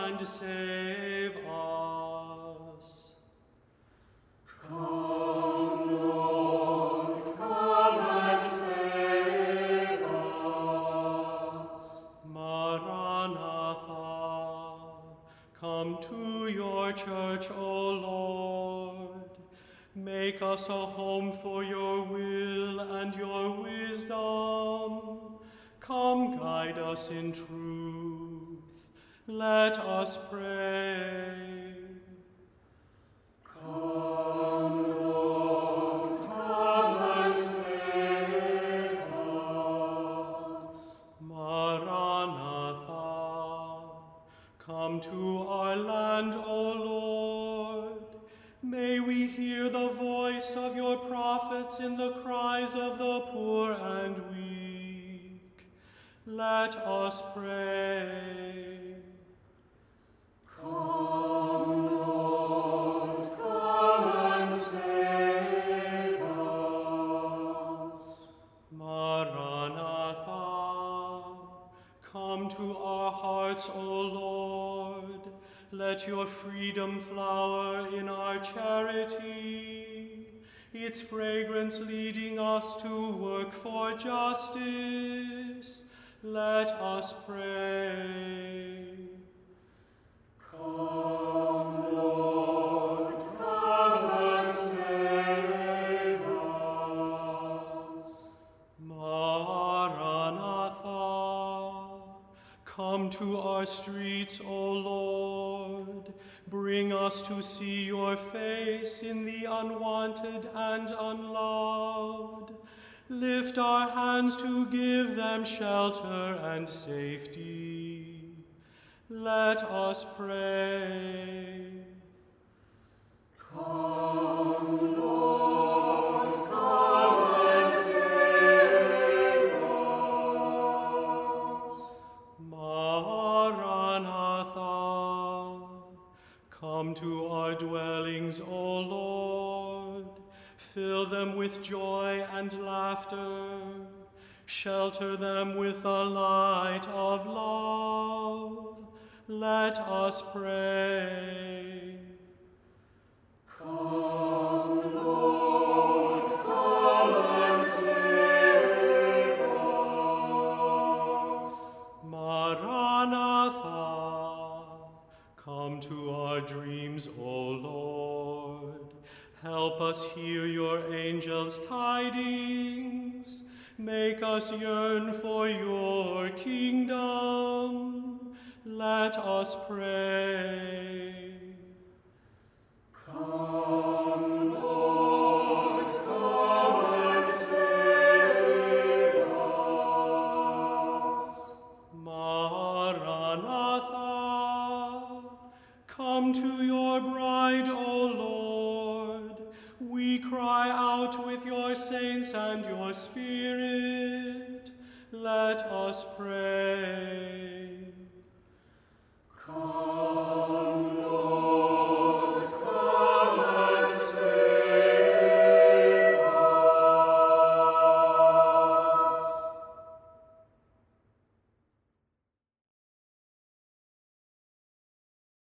and save us. Come, Lord, come and save us. Maranatha, come to your church, O Lord. Make us a home for your will and your wisdom. Come guide us in truth. Let us pray. Come, Lord, come and save us. Maranatha, come to our land, O Lord. May we hear the voice of your prophets in the cries of the poor and weak. Let us pray. Come, Lord, come and save us. Maranatha, come to our hearts, O Lord. Let your freedom flower in our charity, its fragrance leading us to work for justice. Let us pray. Come, Lord, come and save us. Maranatha, come to our streets, O Lord. Bring us to see your face in the unwanted and unloved. Lift our hands to give them shelter and safety. Let us pray. Come, Lord, come and save us. Maranatha, come to our dwellings, O Lord. Fill them with joy and laughter. Shelter them with the light of love. Let us pray. Come, Lord, come and save us. Maranatha, come to our dreams, O Lord. Help us hear your angels' tidings. Make us yearn for your kingdom. Let us pray. Come, Lord, come and save us. Maranatha, come to your bride, O Lord. We cry out with your saints and your Spirit. Let us pray. Come,